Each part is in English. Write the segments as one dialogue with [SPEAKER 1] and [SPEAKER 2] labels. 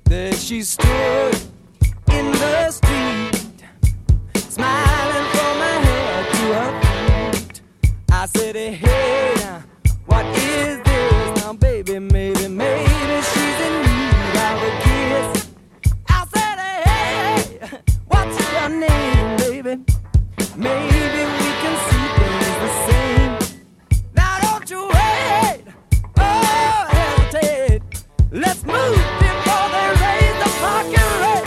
[SPEAKER 1] There she stood in the street, smiling from her head to her feet. I said, hey, now, what is this? Now, baby, maybe she's in need of a kiss. I said, hey, what's your name, baby? Maybe we can see things the same. Now, don't you wait, oh, hesitate. Let's move before they raise the parking rate.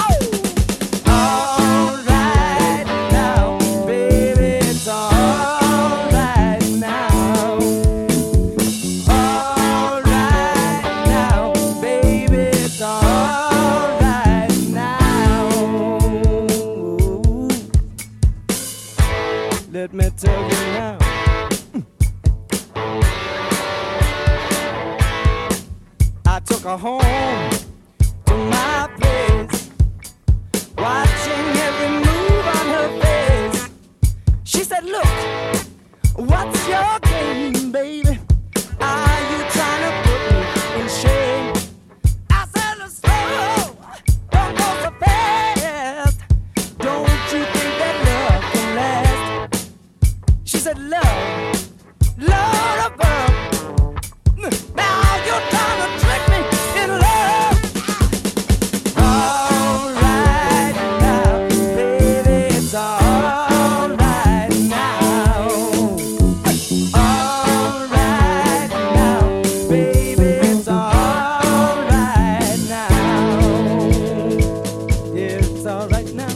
[SPEAKER 1] All right now, baby, it's all right now. All right now, baby, it's all right now. Let me tell you now. I took her home to my place, watching every move on her face. She said, look, what's your game, baby? Are you trying to put me in shame? I said, slow, don't go so fast. Don't you think that love can last? She said, love, love above. Now you're trying to trick me in love. All right now, baby, it's all right now. All right now, baby, it's all right now. Yeah, it's all right now.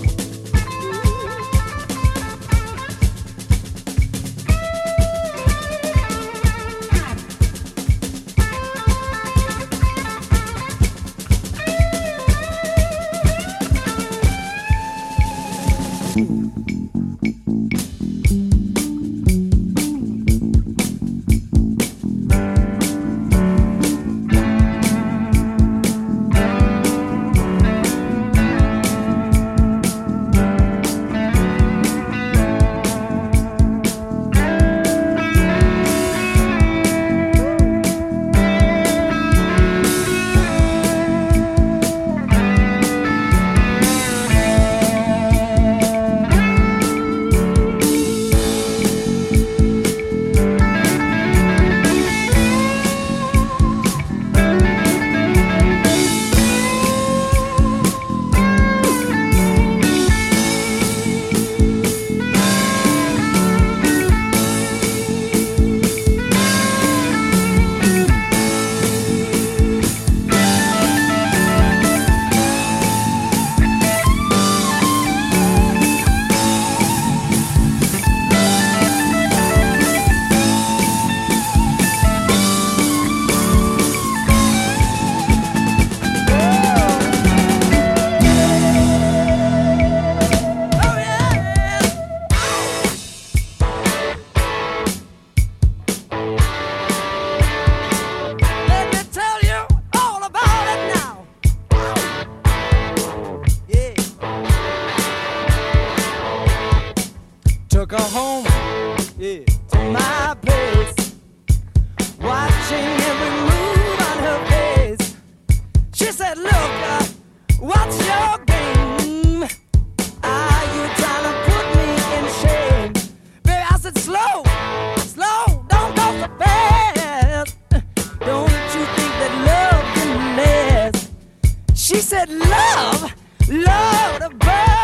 [SPEAKER 1] Let me tell you all about it now. Yeah. Took her home, yeah, to my place, watching every move on her face. She said, look, what's your game? Are you trying to put me in shame? Baby, I said, slow, slow, don't go so fast. Don't you think that love can last? She said, love, love the bird.